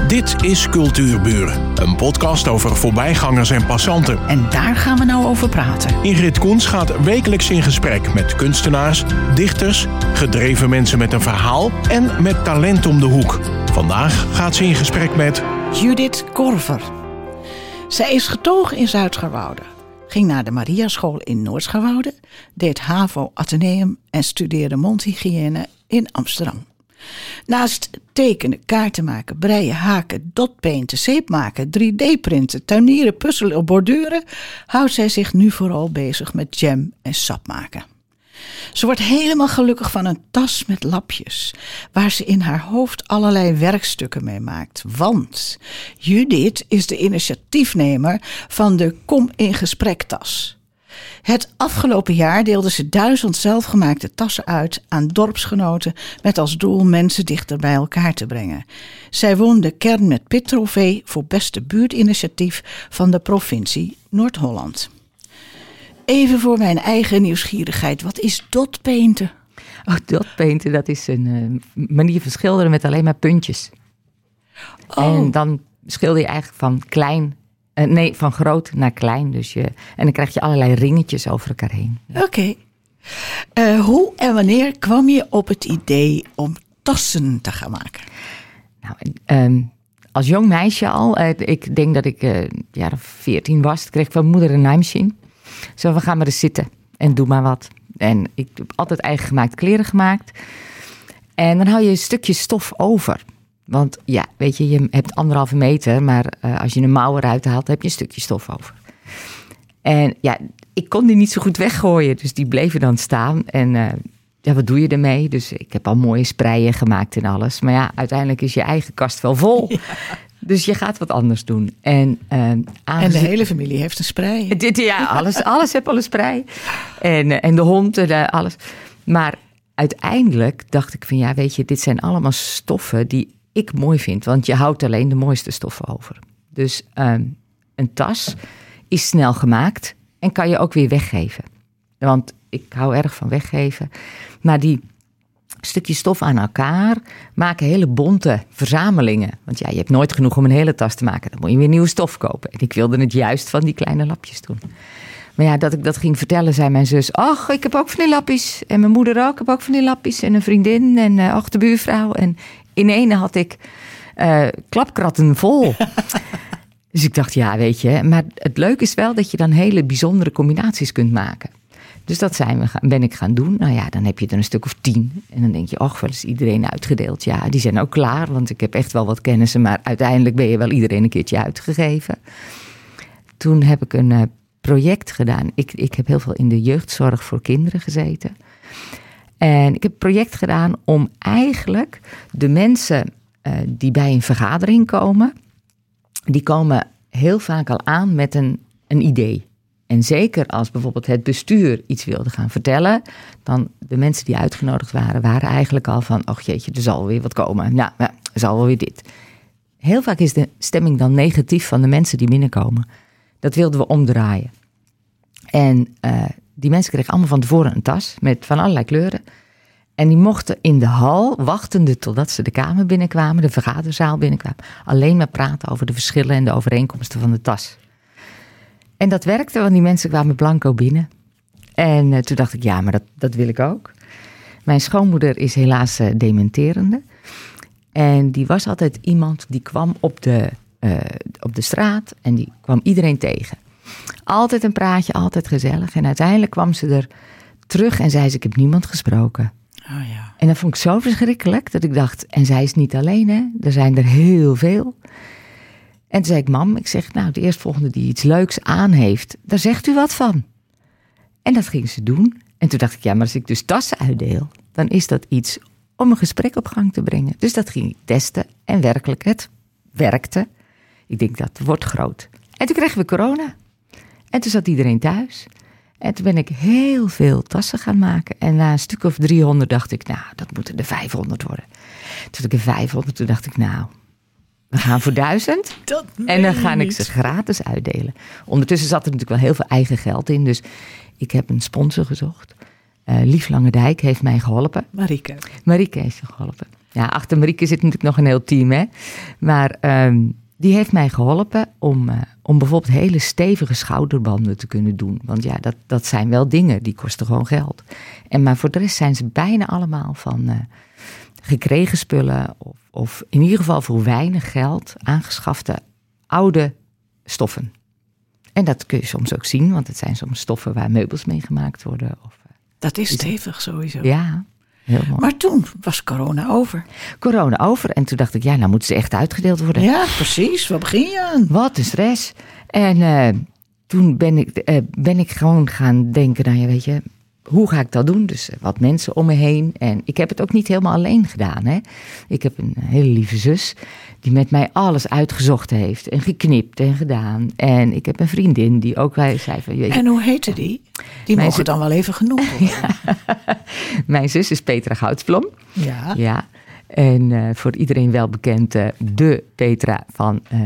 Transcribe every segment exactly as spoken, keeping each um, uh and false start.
Dit is Cultuurburen, een podcast over voorbijgangers en passanten. En daar gaan we nou over praten. Ingrid Koens gaat wekelijks in gesprek met kunstenaars, dichters, gedreven mensen met een verhaal en met talent om de hoek. Vandaag gaat ze in gesprek met Judith Korver. Zij is getogen in Zuid-Scharwoude, ging naar de Mariaschool in Noord-Scharwoude, deed HAVO Atheneum en studeerde mondhygiëne in Amsterdam. Naast tekenen, kaarten maken, breien, haken, dotpainten, zeep maken, drie D-printen, tuinieren, puzzelen, borduren, houdt zij zich nu vooral bezig met jam en sap maken. Ze wordt helemaal gelukkig van een tas met lapjes, waar ze in haar hoofd allerlei werkstukken mee maakt. Want Judith is de initiatiefnemer van de Kom in Gesprek tas. Het afgelopen jaar deelde ze duizend zelfgemaakte tassen uit aan dorpsgenoten met als doel mensen dichter bij elkaar te brengen. Zij won de Kern met Pit trofee voor beste buurtinitiatief van de provincie Noord-Holland. Even voor mijn eigen nieuwsgierigheid, wat is dotpainten? Oh, dotpainten, dat is een uh, manier van schilderen met alleen maar puntjes. Oh. En dan schilder je eigenlijk van klein, uh, nee, van groot naar klein. Dus je, en dan krijg je allerlei ringetjes over elkaar heen. Oké. Okay. Uh, hoe en wanneer kwam je op het idee om tassen te gaan maken? Nou, um, als jong meisje al, uh, ik denk dat ik uh, jaren veertien was, kreeg ik van mijn moeder een naaimachine. Zo, we gaan maar eens zitten en doe maar wat. En ik heb altijd eigen gemaakt kleren gemaakt. En dan hou je een stukje stof over. Want ja, weet je, je hebt anderhalve meter, maar uh, als je een mouw eruit haalt, heb je een stukje stof over. En ja, ik kon die niet zo goed weggooien, dus die bleven dan staan. En uh, ja, wat doe je ermee? Dus ik heb al mooie spreien gemaakt en alles. Maar ja, uiteindelijk is je eigen kast wel vol. Ja. Dus je gaat wat anders doen. En, uh, en de hele familie heeft een sprei. Dit, ja, alles, alles heeft al een sprei. En, uh, en de hond, uh, alles. Maar uiteindelijk dacht ik van ja, weet je, dit zijn allemaal stoffen die ik mooi vind. Want je houdt alleen de mooiste stoffen over. Dus um, een tas is snel gemaakt en kan je ook weer weggeven. Want ik hou erg van weggeven. Maar die stukjes stof aan elkaar maken hele bonte verzamelingen. Want ja, je hebt nooit genoeg om een hele tas te maken. Dan moet je weer nieuwe stof kopen. En ik wilde het juist van die kleine lapjes doen. Maar ja, dat ik dat ging vertellen, zei mijn zus, ach, ik heb ook van die lapjes. En mijn moeder ook, ik heb ook van die lapjes. En een vriendin en uh, ach, de buurvrouw. En in ene had ik uh, klapkratten vol. Dus ik dacht, ja, weet je. Maar het leuke is wel dat je dan hele bijzondere combinaties kunt maken. Dus dat zijn we, ben ik gaan doen. Nou ja, dan heb je er een stuk of tien. En dan denk je, ach, wel is iedereen uitgedeeld. Ja, die zijn ook klaar, want ik heb echt wel wat kennissen. Maar uiteindelijk ben je wel iedereen een keertje uitgegeven. Toen heb ik een uh, project gedaan. Ik, ik heb heel veel in de jeugdzorg voor kinderen gezeten. En ik heb een project gedaan om eigenlijk de mensen uh, die bij een vergadering komen, die komen heel vaak al aan met een, een idee. En zeker als bijvoorbeeld het bestuur iets wilde gaan vertellen, dan de mensen die uitgenodigd waren, waren eigenlijk al van, ach jeetje, er zal weer wat komen. Nou, er zal wel weer dit. Heel vaak is de stemming dan negatief van de mensen die binnenkomen. Dat wilden we omdraaien. En uh, die mensen kregen allemaal van tevoren een tas met van allerlei kleuren. En die mochten in de hal, wachtende totdat ze de kamer binnenkwamen, de vergaderzaal binnenkwamen, alleen maar praten over de verschillen en de overeenkomsten van de tas. En dat werkte, want die mensen kwamen blanco binnen. En uh, toen dacht ik, ja, maar dat, dat wil ik ook. Mijn schoonmoeder is helaas uh, dementerende. En die was altijd iemand die kwam op de, uh, op de straat en die kwam iedereen tegen. Altijd een praatje, altijd gezellig. En uiteindelijk kwam ze er terug en zei ze, ik heb niemand gesproken. Oh ja. En dat vond ik zo verschrikkelijk dat ik dacht, en zij is niet alleen, hè? Er zijn er heel veel. En toen zei ik, mam, ik zeg, nou, de eerstvolgende die iets leuks aan heeft, daar zegt u wat van. En dat ging ze doen. En toen dacht ik, ja, maar als ik dus tassen uitdeel, dan is dat iets om een gesprek op gang te brengen. Dus dat ging ik testen en werkelijk, het werkte. Ik denk, dat wordt groot. En toen kregen we corona. En toen zat iedereen thuis. En toen ben ik heel veel tassen gaan maken. En na een stuk of driehonderd dacht ik, nou, dat moeten er vijfhonderd worden. Toen ik er vijfhonderd, toen dacht ik, nou, we gaan voor duizend. Dat en dan ga ik ze gratis uitdelen. Ondertussen zat er natuurlijk wel heel veel eigen geld in. Dus ik heb een sponsor gezocht. Uh, Lief Langendijk heeft mij geholpen. Marieke. Marieke heeft me geholpen. Ja, achter Marieke zit natuurlijk nog een heel team, hè. Maar um, die heeft mij geholpen om, uh, om bijvoorbeeld hele stevige schouderbanden te kunnen doen. Want ja, dat, dat zijn wel dingen, die kosten gewoon geld. En maar voor de rest zijn ze bijna allemaal van uh, gekregen spullen. Of, of in ieder geval voor weinig geld aangeschafte oude stoffen. En dat kun je soms ook zien, want het zijn soms stoffen waar meubels mee gemaakt worden. Of, uh, dat is stevig sowieso. Ja. Heel mooi. Maar toen was corona over. Corona over. En toen dacht ik, ja, nou moeten ze echt uitgedeeld worden. Ja, precies. Waar begin je aan? Wat een stress. En uh, toen ben ik, uh, ben ik gewoon gaan denken, nou ja, weet je, hoe ga ik dat doen? Dus uh, wat mensen om me heen. En ik heb het ook niet helemaal alleen gedaan. Hè? Ik heb een hele lieve zus die met mij alles uitgezocht heeft. En geknipt en gedaan. En ik heb een vriendin die ook zei van... Weet je, en hoe heette die? Die mogen zus... dan wel even genoemd worden. Ja. Mijn zus is Petra Goudsblom. Ja. Ja. En uh, voor iedereen wel bekend uh, de Petra van uh,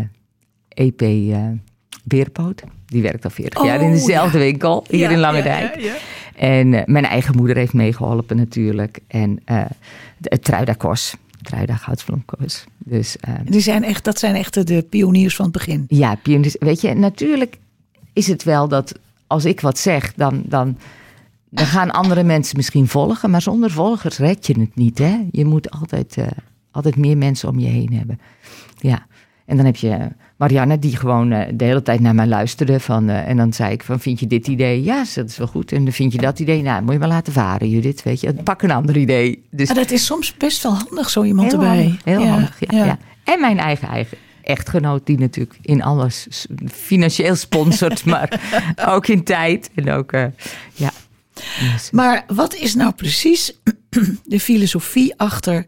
E P uh, Beerpoot. Die werkt al veertig oh, jaar in dezelfde ja. winkel hier ja, in Langendijk. Ja, ja, ja. En uh, mijn eigen moeder heeft meegeholpen natuurlijk. En uh, het Truida-Kos. Truida Goudsblom-Kos. Dus, uh, Die zijn echt, dat zijn echt de pioniers van het begin. Ja, pioniers. Weet je, natuurlijk is het wel dat als ik wat zeg, dan, dan, dan gaan andere mensen misschien volgen. Maar zonder volgers red je het niet. Hè? Je moet altijd, uh, altijd meer mensen om je heen hebben. Ja. En dan heb je Marianne die gewoon uh, de hele tijd naar mij luisterde. Van, uh, en dan zei ik van, vind je dit idee? Ja, dat is wel goed. En dan vind je dat idee? Nou, moet je maar laten varen, Judith. Weet je, pak een ander idee. Dus, ah, dat is soms best wel handig, zo iemand heel erbij. Handig, heel ja, handig, ja, ja. ja. En mijn eigen, eigen echtgenoot die natuurlijk in alles financieel sponsort. Maar ook in tijd. En ook, uh, ja. Dus. Maar wat is nou precies de filosofie achter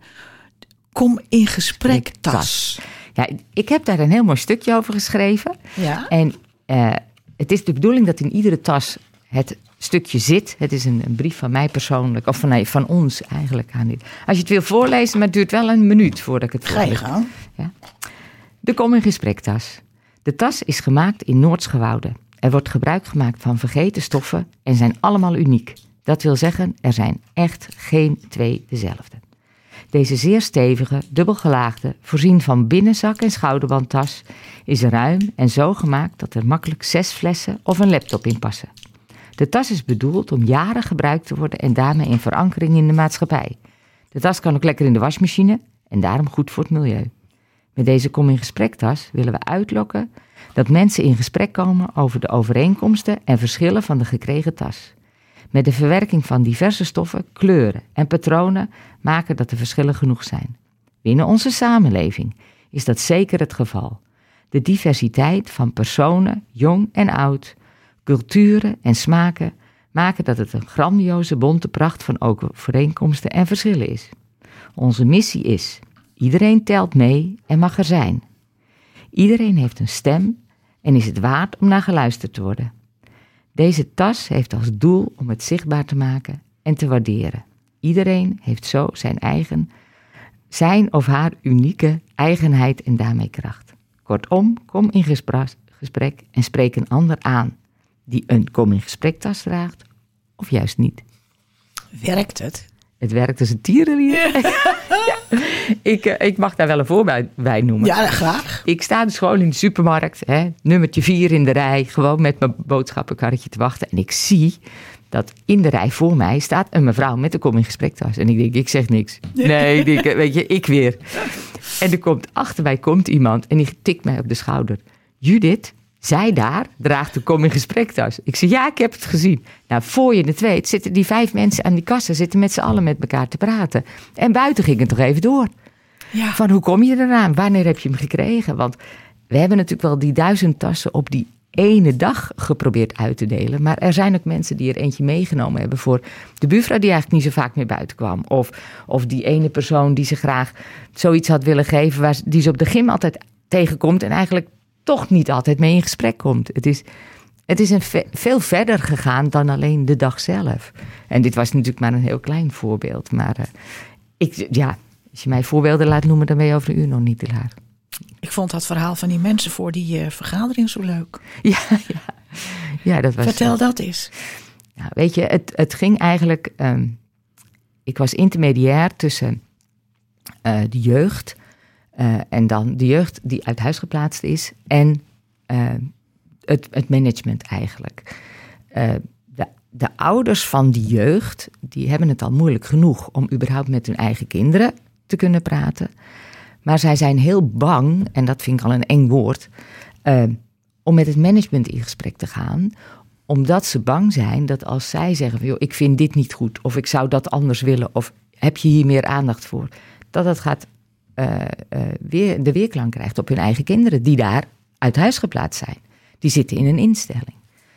kom in gesprek tas? Ja, ik heb daar een heel mooi stukje over geschreven. Ja. En uh, het is de bedoeling dat in iedere tas het stukje zit. Het is een, een brief van mij persoonlijk, of van, nee, van ons eigenlijk. Als je het wil voorlezen, maar het duurt wel een minuut voordat ik het voorlees. Ga je gang. Ja. De kom in gesprek tas. De tas is gemaakt in Noordsgewouden. Er wordt gebruik gemaakt van vergeten stoffen en zijn allemaal uniek. Dat wil zeggen, er zijn echt geen twee dezelfde. Deze zeer stevige, dubbelgelaagde, voorzien van binnenzak en schouderbandtas is ruim en zo gemaakt dat er makkelijk zes flessen of een laptop in passen. De tas is bedoeld om jaren gebruikt te worden en daarmee een verankering in de maatschappij. De tas kan ook lekker in de wasmachine en daarom goed voor het milieu. Met deze kom in gesprek tas willen we uitlokken dat mensen in gesprek komen over de overeenkomsten en verschillen van de gekregen tas. Met de verwerking van diverse stoffen, kleuren en patronen maken dat de verschillen genoeg zijn. Binnen onze samenleving is dat zeker het geval. De diversiteit van personen, jong en oud, culturen en smaken maken dat het een grandioze bonte pracht van overeenkomsten en verschillen is. Onze missie is: iedereen telt mee en mag er zijn. Iedereen heeft een stem en is het waard om naar geluisterd te worden. Deze tas heeft als doel om het zichtbaar te maken en te waarderen. Iedereen heeft zo zijn eigen, zijn of haar unieke eigenheid en daarmee kracht. Kortom, kom in gesprek en spreek een ander aan die een kom in gesprek tas draagt of juist niet. Werkt het? Het werkt als een tierenlier. Ja. Ja. Ik, uh, ik mag daar wel een voorbeeld bij noemen. Ja, graag. Ik sta dus gewoon in de supermarkt, hè, nummertje vier in de rij, gewoon met mijn boodschappenkarretje te wachten. En ik zie dat in de rij voor mij staat een mevrouw met een kom in gesprek tas. En ik denk, ik zeg niks. Nee, ik denk, weet je, ik weer. En er komt achter mij komt iemand en die tikt mij op de schouder. Judith, zij daar draagt de kom in gesprek tas. Ik zeg, ja, ik heb het gezien. Nou, voor je het weet, zitten die vijf mensen aan die kassa, zitten met z'n allen met elkaar te praten. En buiten ging het toch even door. Ja. Van, hoe kom je eraan? Wanneer heb je hem gekregen? Want we hebben natuurlijk wel die duizend tassen op die ene dag geprobeerd uit te delen. Maar er zijn ook mensen die er eentje meegenomen hebben voor de buurvrouw die eigenlijk niet zo vaak meer buiten kwam. Of, of die ene persoon die ze graag zoiets had willen geven, waar, die ze op de gym altijd tegenkomt en eigenlijk toch niet altijd mee in gesprek komt. Het is, het is een ve- veel verder gegaan dan alleen de dag zelf. En dit was natuurlijk maar een heel klein voorbeeld. Maar uh, ik, ja, als je mij voorbeelden laat noemen, dan ben je over een uur nog niet klaar. Ik vond dat verhaal van die mensen voor die uh, vergadering zo leuk. Ja, ja. ja dat was. Vertel uh, dat eens. Nou, weet je, het, het ging eigenlijk. Um, ik was intermediair tussen uh, de jeugd. Uh, en dan de jeugd die uit huis geplaatst is. En uh, het, het management eigenlijk. Uh, de, de ouders van die jeugd, die hebben het al moeilijk genoeg om überhaupt met hun eigen kinderen te kunnen praten. Maar zij zijn heel bang, en dat vind ik al een eng woord, uh, om met het management in gesprek te gaan. Omdat ze bang zijn dat als zij zeggen van, joh, ik vind dit niet goed, of ik zou dat anders willen, of heb je hier meer aandacht voor, dat dat gaat uh, uh, weer de weerklank krijgt op hun eigen kinderen die daar uit huis geplaatst zijn. Die zitten in een instelling.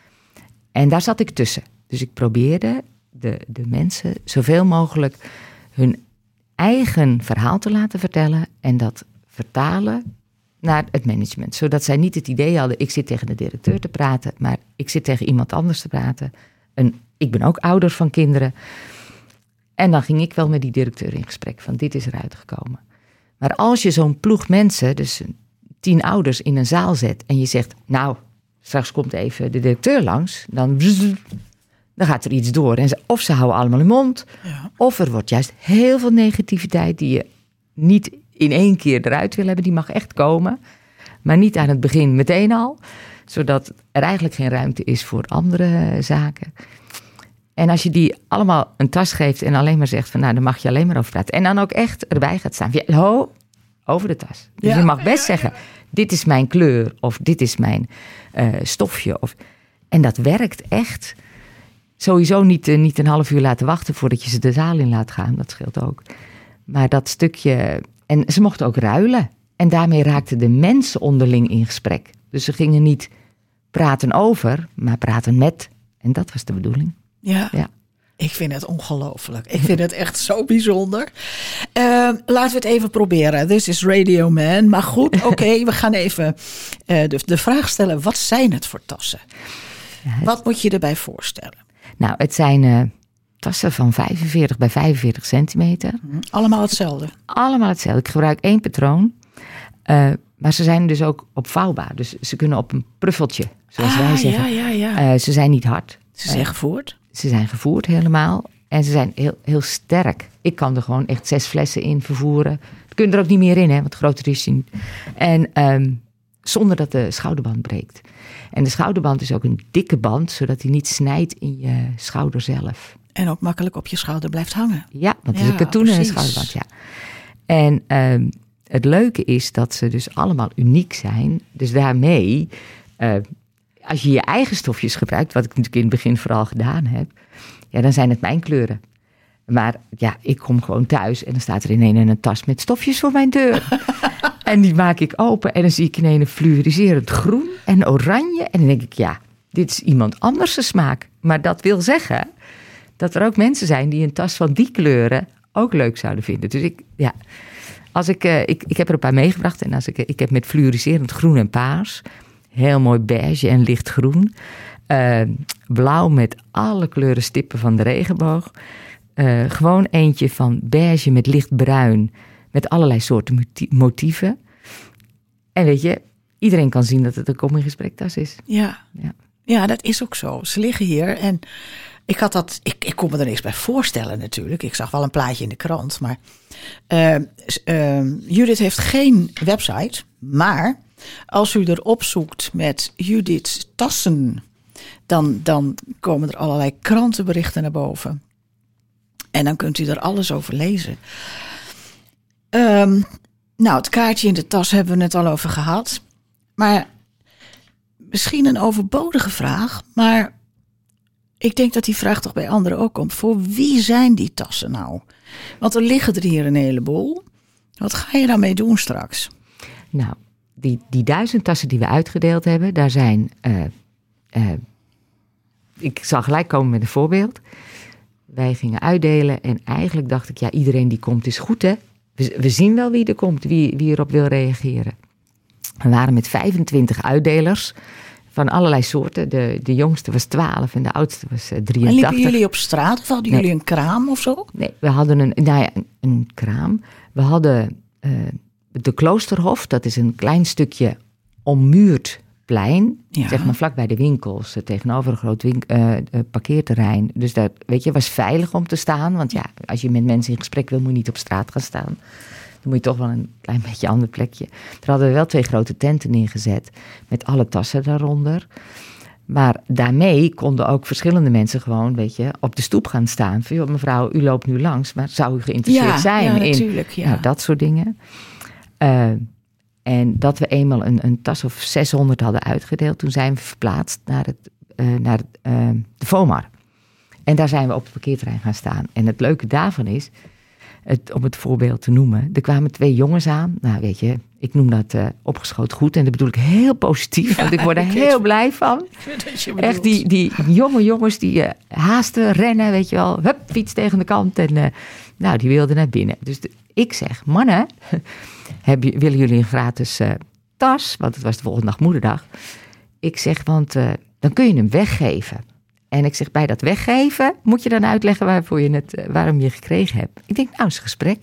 En daar zat ik tussen. Dus ik probeerde de, de mensen zoveel mogelijk hun eigen verhaal te laten vertellen en dat vertalen naar het management. Zodat zij niet het idee hadden, ik zit tegen de directeur te praten, maar ik zit tegen iemand anders te praten. En ik ben ook ouder van kinderen. En dan ging ik wel met die directeur in gesprek van dit is eruit gekomen. Maar als je zo'n ploeg mensen, dus tien ouders in een zaal zet en je zegt, nou, straks komt even de directeur langs, dan, dan gaat er iets door. En ze, of ze houden allemaal hun mond, ja. Of er wordt juist heel veel negativiteit die je niet in één keer eruit wil hebben. Die mag echt komen, maar niet aan het begin meteen al. Zodat er eigenlijk geen ruimte is voor andere zaken. En als je die allemaal een tas geeft en alleen maar zegt van, nou, dan mag je alleen maar over praten. En dan ook echt erbij gaat staan. Ja, ho, over de tas. Dus ja, je mag best ja, ja, ja. zeggen, dit is mijn kleur of dit is mijn uh, stofje. Of, en dat werkt echt. Sowieso niet, uh, niet een half uur laten wachten voordat je ze de zaal in laat gaan. Dat scheelt ook. Maar dat stukje. En ze mochten ook ruilen. En daarmee raakten de mensen onderling in gesprek. Dus ze gingen niet praten over, maar praten met. En dat was de bedoeling. Ja, ja. Ik vind het ongelooflijk. Ik vind het echt zo bijzonder. Uh, laten we het even proberen. This is Radio Man. Maar goed, oké, okay, we gaan even uh, de, de vraag stellen. Wat zijn het voor tassen? Ja, het... Wat moet je erbij voorstellen? Nou, het zijn uh, tassen van vijfenveertig bij vijfenveertig centimeter. Allemaal hetzelfde? Allemaal hetzelfde. Ik gebruik één patroon. Uh, maar ze zijn dus ook opvouwbaar. Dus ze kunnen op een pruffeltje, zoals ah, wij zeggen. Ja, ja, ja. Uh, ze zijn niet hard. Ze zijn uh, gevoerd? Ze zijn gevoerd helemaal. En ze zijn heel, heel sterk. Ik kan er gewoon echt zes flessen in vervoeren. Er kunnen er ook niet meer in, hè, want groter is hij niet. En um, zonder dat de schouderband breekt. En de schouderband is ook een dikke band, zodat hij niet snijdt in je schouder zelf. En ook makkelijk op je schouder blijft hangen. Ja, want het ja, is een katoenen en een schouderband, ja. En um, het leuke is dat ze dus allemaal uniek zijn. Dus daarmee, uh, als je je eigen stofjes gebruikt, wat ik natuurlijk in het begin vooral gedaan heb, ja, dan zijn het mijn kleuren. Maar ja, ik kom gewoon thuis en dan staat er ineens een tas met stofjes voor mijn deur. En die maak ik open en dan zie ik ineens een fluoriserend groen en oranje. En dan denk ik, ja, dit is iemand anders' smaak. Maar dat wil zeggen dat er ook mensen zijn die een tas van die kleuren ook leuk zouden vinden. Dus ik, ja, als ik, uh, ik, ik heb er een paar meegebracht. En als ik, ik heb met fluoriserend groen en paars, heel mooi beige en lichtgroen. Uh, blauw met alle kleuren stippen van de regenboog. Uh, gewoon eentje van beige met lichtbruin. Met allerlei soorten motieven. En weet je, iedereen kan zien dat het een kom-in-gesprektas is. Ja. Ja. Ja, dat is ook zo. Ze liggen hier en ik had dat. Ik, ik kon me er niks bij voorstellen natuurlijk. Ik zag wel een plaatje in de krant. Maar uh, uh, Judith heeft geen website. Maar als u erop zoekt met Judith tassen, dan, dan komen er allerlei krantenberichten naar boven. En dan kunt u er alles over lezen. Um, nou, het kaartje in de tas hebben we het al over gehad. Maar misschien een overbodige vraag. Maar ik denk dat die vraag toch bij anderen ook komt. Voor wie zijn die tassen nou? Want er liggen er hier een heleboel. Wat ga je daarmee doen straks? Nou, die, die duizend tassen die we uitgedeeld hebben, daar zijn. Uh, uh, ik zal gelijk komen met een voorbeeld. Wij gingen uitdelen en eigenlijk dacht ik, ja, iedereen die komt is goed, hè? We, we zien wel wie er komt, wie, wie erop wil reageren. We waren met vijfentwintig uitdelers van allerlei soorten. De, de jongste was twaalf en de oudste was uh, drieëntachtig. En liepen jullie op straat of hadden jullie nee. een kraam of zo? Nee, we hadden een, nou ja, een, een kraam. We hadden uh, de Kloosterhof, dat is een klein stukje ommuurd plein, ja. Zeg maar vlak bij de winkels, tegenover een groot wink- uh, parkeerterrein. Dus dat, weet je, was veilig om te staan. Want ja, als je met mensen in gesprek wil, moet je niet op straat gaan staan. Dan moet je toch wel een klein beetje een ander plekje. Daar hadden we wel twee grote tenten neergezet. Met alle tassen daaronder. Maar daarmee konden ook verschillende mensen gewoon, weet je, op de stoep gaan staan. Van, joh, mevrouw, u loopt nu langs, maar zou u geïnteresseerd ja, zijn ja, in natuurlijk, ja. nou, dat soort dingen? Uh, en dat we eenmaal een, een tas of zeshonderd hadden uitgedeeld, toen zijn we verplaatst naar, het, uh, naar uh, de FOMAR. En daar zijn we op het parkeerterrein gaan staan. En het leuke daarvan is, het, om het voorbeeld te noemen, er kwamen twee jongens aan. Nou, weet je, ik noem dat uh, opgeschoten goed. En dat bedoel ik heel positief, want ik word er heel je, blij van. Echt die, die jonge jongens die uh, haasten, rennen, weet je wel. Hup, fiets tegen de kant. En uh, nou, die wilden naar binnen. Dus de, ik zeg, mannen, heb je, willen jullie een gratis uh, tas? Want het was de volgende dag moederdag. Ik zeg, want uh, dan kun je hem weggeven. En ik zeg, bij dat weggeven moet je dan uitleggen waarvoor je het, waarom je gekregen hebt. Ik denk, nou, is een gesprek.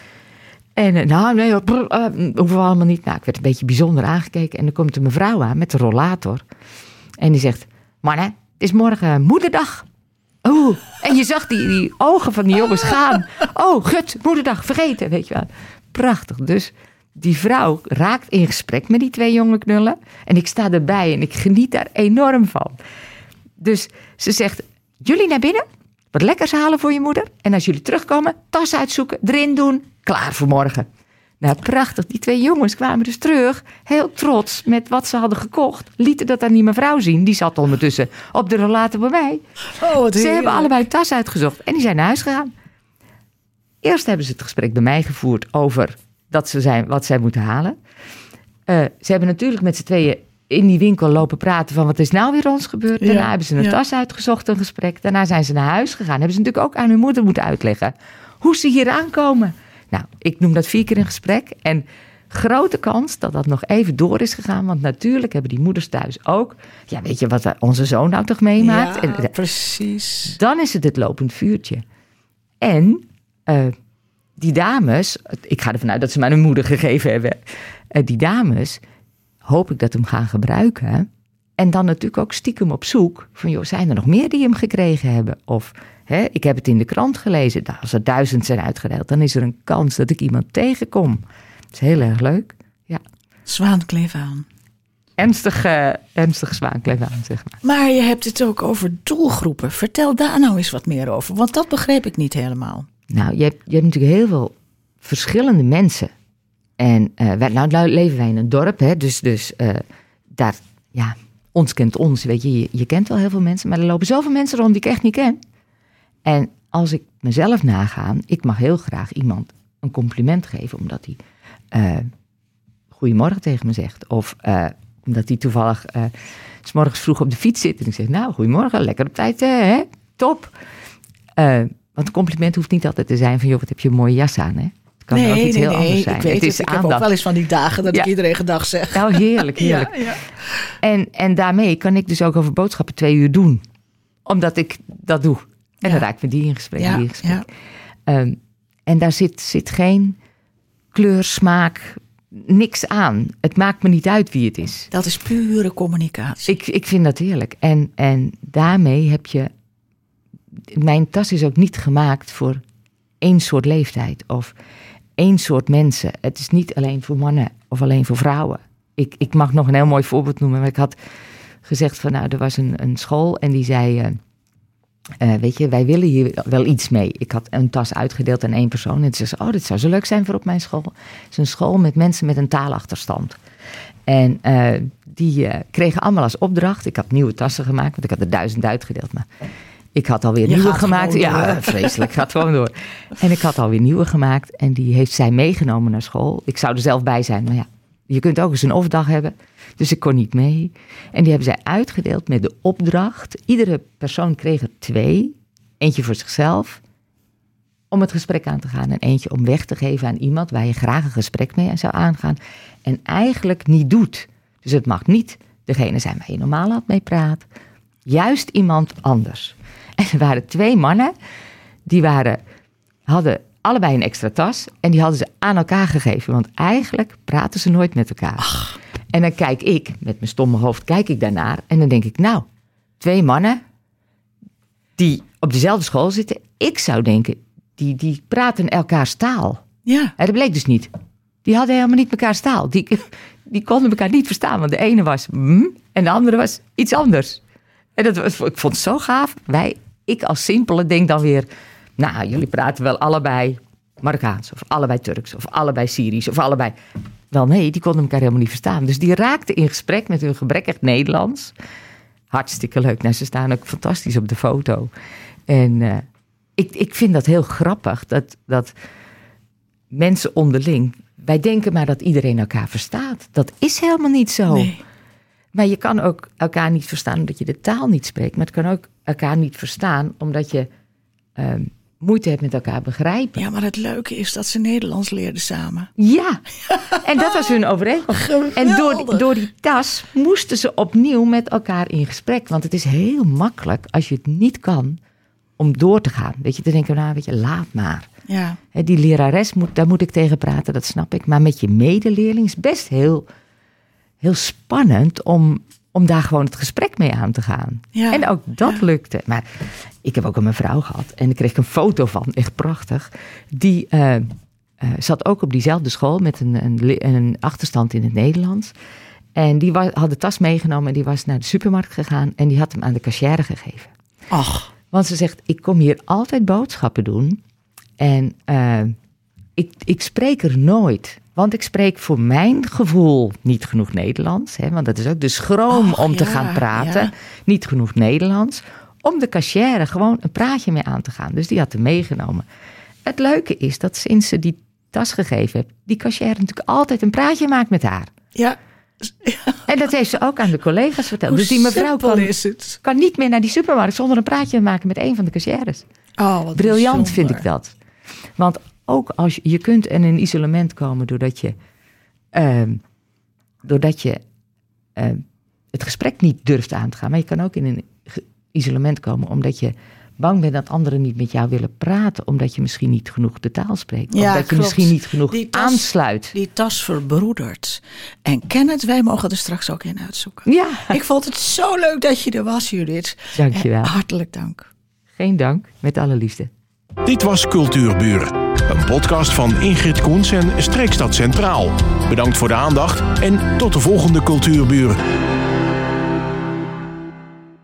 En uh, nou, nee, brr, uh, hoeven we allemaal niet. Nou, ik werd een beetje bijzonder aangekeken. En dan komt een mevrouw aan met de rollator. En die zegt, mannen, het is morgen moederdag. Oeh, en je zag die, die ogen van die jongens gaan. Oh, gut, moederdag, vergeten, weet je wel. Prachtig, dus die vrouw raakt in gesprek met die twee jonge knullen. En ik sta erbij en ik geniet daar enorm van. Dus ze zegt, jullie naar binnen, wat lekkers halen voor je moeder. En als jullie terugkomen, tas uitzoeken, erin doen, klaar voor morgen. Nou, prachtig. Die twee jongens kwamen dus terug, heel trots met wat ze hadden gekocht. Lieten dat aan die mevrouw zien, die zat ondertussen op de rollator bij mij. Oh, wat ze hebben allebei een tas uitgezocht en die zijn naar huis gegaan. Eerst hebben ze het gesprek bij mij gevoerd over dat ze zijn, wat zij moeten halen. Uh, ze hebben natuurlijk met z'n tweeën in die winkel lopen praten van wat is nou weer ons gebeurd. Daarna ja, hebben ze een ja. tas uitgezocht, een gesprek. Daarna zijn ze naar huis gegaan. Hebben ze natuurlijk ook aan hun moeder moeten uitleggen hoe ze hier aankomen. Nou, ik noem dat vier keer een gesprek. En grote kans dat dat nog even door is gegaan. Want natuurlijk hebben die moeders thuis ook. Ja, weet je wat onze zoon nou toch meemaakt? Ja, en, precies. Dan is het het lopend vuurtje. En uh, die dames, ik ga ervan uit dat ze maar hun moeder gegeven hebben. Uh, die dames, hoop ik dat hem gaan gebruiken. En dan natuurlijk ook stiekem op zoek van, joh, zijn er nog meer die hem gekregen hebben? Of, hè, ik heb het in de krant gelezen. Nou, als er duizend zijn uitgedeeld, dan is er een kans dat ik iemand tegenkom. Dat is heel erg leuk. Ja. Zwaankleef aan. Ernstig, uh, ernstig zwaankleef aan, zeg maar. Maar je hebt het ook over doelgroepen. Vertel daar nou eens wat meer over. Want dat begreep ik niet helemaal. Nou, je hebt, je hebt natuurlijk heel veel verschillende mensen. En uh, wij, nou, nou leven wij in een dorp, hè, dus, dus uh, daar, ja, ons kent ons, weet je, je. Je kent wel heel veel mensen, maar er lopen zoveel mensen rond die ik echt niet ken. En als ik mezelf naga, ik mag heel graag iemand een compliment geven, omdat hij uh, goedemorgen tegen me zegt. Of uh, omdat hij toevallig uh, 's morgens vroeg op de fiets zit en ik zeg, nou, goedemorgen, lekker op tijd, uh, hè, top. Uh, want een compliment hoeft niet altijd te zijn van, joh, wat heb je een mooie jas aan, hè. Kan nee, ook iets nee, heel nee, anders zijn. Ik weet het het, is ik aandacht. heb ook wel eens van die dagen dat ja. ik iedereen gedag zeg. Nou, heerlijk, heerlijk. Ja, ja. En, en daarmee kan ik dus ook over boodschappen twee uur doen. Omdat ik dat doe. En ja. dan raak ik met die in gesprek. Ja, die in gesprek. Ja. Um, en daar zit, zit geen kleur, smaak, niks aan. Het maakt me niet uit wie het is. Dat is pure communicatie. Ik, ik vind dat heerlijk. En, en daarmee heb je... Mijn tas is ook niet gemaakt voor één soort leeftijd. Of één soort mensen. Het is niet alleen voor mannen of alleen voor vrouwen. Ik, ik mag nog een heel mooi voorbeeld noemen. Maar ik had gezegd van, nou, er was een, een school en die zei... Uh, uh, weet je, wij willen hier wel iets mee. Ik had een tas uitgedeeld aan één persoon. En ze zei, oh, dit zou zo leuk zijn voor op mijn school. Het is een school met mensen met een taalachterstand. En uh, die uh, kregen allemaal als opdracht... Ik had nieuwe tassen gemaakt, want ik had er duizend uitgedeeld. Maar ik had alweer Je nieuwe gemaakt. Ja, door. vreselijk, gaat gewoon door. En ik had alweer nieuwe gemaakt. En die heeft zij meegenomen naar school. Ik zou er zelf bij zijn, maar ja... Je kunt ook eens een off-dag hebben. Dus ik kon niet mee. En die hebben zij uitgedeeld met de opdracht. Iedere persoon kreeg er twee. Eentje voor zichzelf. Om het gesprek aan te gaan. En eentje om weg te geven aan iemand waar je graag een gesprek mee zou aangaan. En eigenlijk niet doet. Dus het mag niet degene zijn waar je normaal had mee praat. Juist iemand anders. En er waren twee mannen. Die waren, hadden... allebei een extra tas. En die hadden ze aan elkaar gegeven. Want eigenlijk praten ze nooit met elkaar. Ach. En dan kijk ik, met mijn stomme hoofd, kijk ik daarnaar. En dan denk ik, nou, twee mannen die op dezelfde school zitten. Ik zou denken, die, die praten elkaars taal. Ja. En dat bleek dus niet. Die hadden helemaal niet mekaars taal. Die, die konden elkaar niet verstaan. Want de ene was mm, en de andere was iets anders. En dat was, ik vond het zo gaaf. Wij, ik als simpele denk dan weer... Nou, jullie praten wel allebei Marokkaans. Of allebei Turks. Of allebei Syrisch. Of allebei... Wel nee, die konden elkaar helemaal niet verstaan. Dus die raakten in gesprek met hun gebrekkig Nederlands. Hartstikke leuk. Nou, ze staan ook fantastisch op de foto. En uh, ik, ik vind dat heel grappig. Dat, dat mensen onderling... Wij denken maar dat iedereen elkaar verstaat. Dat is helemaal niet zo. Nee. Maar je kan ook elkaar niet verstaan omdat je de taal niet spreekt. Maar het kan ook elkaar niet verstaan omdat je uh, moeite hebt met elkaar begrijpen. Ja, maar het leuke is dat ze Nederlands leerden samen. Ja, en dat was hun overeenkomst. Geweldig. En door, door die tas moesten ze opnieuw met elkaar in gesprek. Want het is heel makkelijk als je het niet kan om door te gaan. Weet je, dan denken we, nou, weet je, laat maar. Ja. Die lerares, moet, daar moet ik tegen praten, dat snap ik. Maar met je medeleerling is best heel, heel spannend om, om daar gewoon het gesprek mee aan te gaan. Ja. En ook dat Ja. lukte. Maar ik heb ook een mevrouw gehad en ik kreeg een foto van, echt prachtig. Die uh, uh, zat ook op diezelfde school met een, een, een achterstand in het Nederlands. En die was, had de tas meegenomen en die was naar de supermarkt gegaan en die had hem aan de cashier gegeven. Ach. Want ze zegt, ik kom hier altijd boodschappen doen. En uh, ik, ik spreek er nooit. Want ik spreek voor mijn gevoel niet genoeg Nederlands. Hè, want dat is ook de schroom Och, om te ja, gaan praten. ja. Niet genoeg Nederlands. Om de cashier gewoon een praatje mee aan te gaan. Dus die had hem meegenomen. Het leuke is dat sinds ze die tas gegeven heeft... die cashier natuurlijk altijd een praatje maakt met haar. Ja. En dat heeft ze ook aan de collega's verteld. Hoe Dus die mevrouw simpel kan, is het? kan niet meer naar die supermarkt... zonder een praatje te maken met een van de cashiers. Oh, wat Briljant bijzonder. vind ik dat. Want ook als je, je kunt in een isolement komen doordat je, uh, doordat je uh, het gesprek niet durft aan te gaan. Maar je kan ook in een ge- isolement komen omdat je bang bent dat anderen niet met jou willen praten. Omdat je misschien niet genoeg de taal spreekt. Ja, omdat je klopt. misschien niet genoeg Die tas- aansluit. Die tas verbroedert. En Kenneth, wij mogen er straks ook in uitzoeken. Ja, Ik vond het zo leuk dat je er was, Judith. dankjewel. En hartelijk dank. Geen dank, met alle liefde. Dit was Cultuurbuur, een podcast van Ingrid Koens en Streekstad Centraal. Bedankt voor de aandacht en tot de volgende Cultuurbuur.